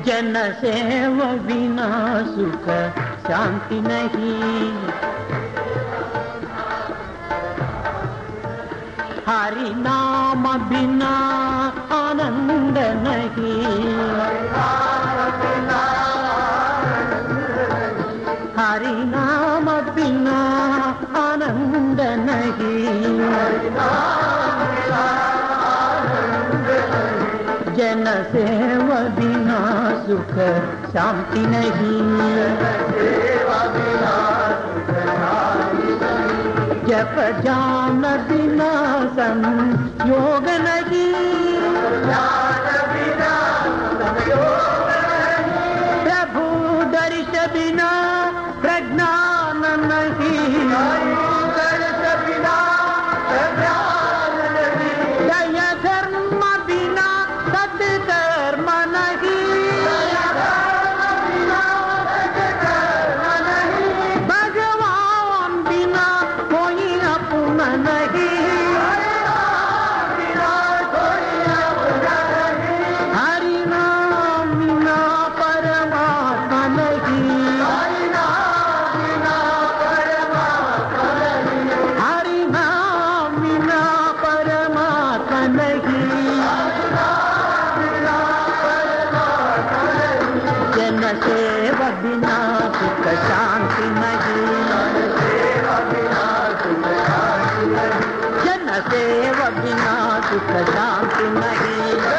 जन सेव बिना सुख शांति नहीं, हरि नाम बिना आनंद नहीं, हरि नाम बिना आनंद नहीं, जन सेव बिना सुख शांति नहीं, जप जान बिना संयोग नहीं, प्रभु दर्श बिना प्रज्ञान नहीं, दया धर्म बिना सत्कर्म नहीं, भगवान बिना कोई अपना नहीं, हरि नाम बिना परमात्मा नहीं, हरि नाम बिना परमात्मा नहीं, जन सेव बिना सुख शांति नहीं, जन सेव बिना सुख शांति नहीं,